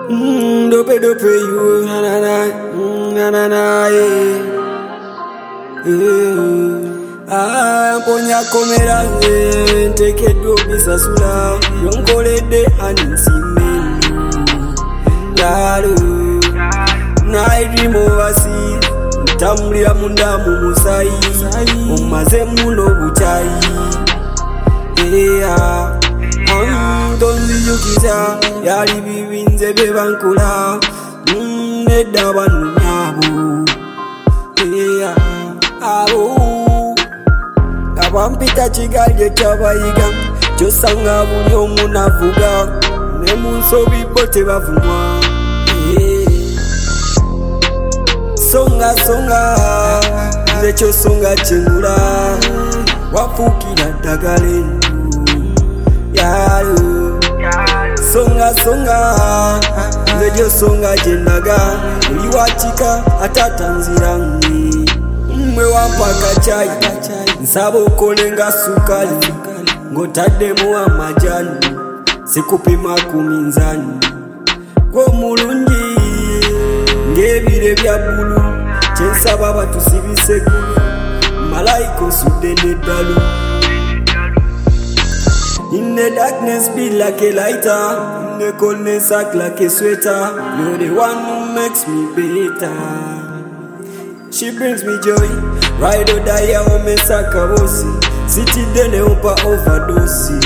Dope dope you, na na na, na na na, Ponya komera nteke dobisa sula yonkolede anisime Lalu naidimo wasi Tamlia munda mumusai Umaze muno buchai Donzi yukiza Yari bibinze bebankula Neda banu nyabu Abampita chigalye chabayiga Chosanga bunyo munavuga Nemunsobi bote bavumwa Songa songa Zecho songa chengula Wafukira dagalenu Yaru Songa songa Zecho songa jenaga Uliwachika atatanzirangi Mwe wampaka chai Nsabo kolenga sukali Ngotade muwa majani Sikupima kuminzani Kwa mulungi Ngebire bya bulu Chensaba batusibise gulu Malaiko sudene dalu In the darkness be like a lighter In the coldness act like a sweater You're the one who makes me better She brings me joy Ride or die or me sakabosi City dene upa overdose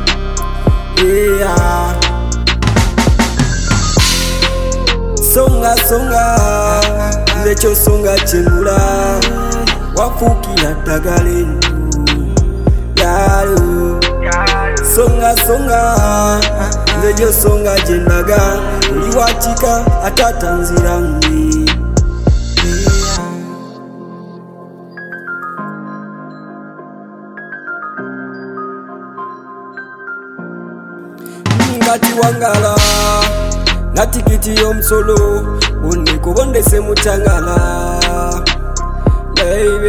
Songa songa Zecho songa chengula Wafukira dagalenu Yaru Songa songa Zecho songa jenaga Uliwachika atatanzirangi Ngati wangala Natikiti yomsolo Uneko bondese muchangala Baby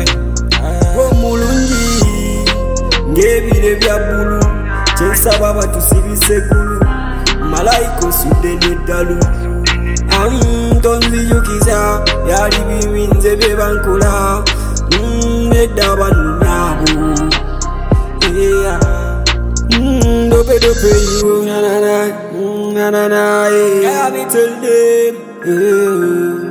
Mulungi Ngebire bya bulu Chensaba batusibise gulu Malaiko sudene dalu Donzi yukiza Yari bibinze bebankula Neda banu nyabu Dope dope you, na na na, na na na, I tell them.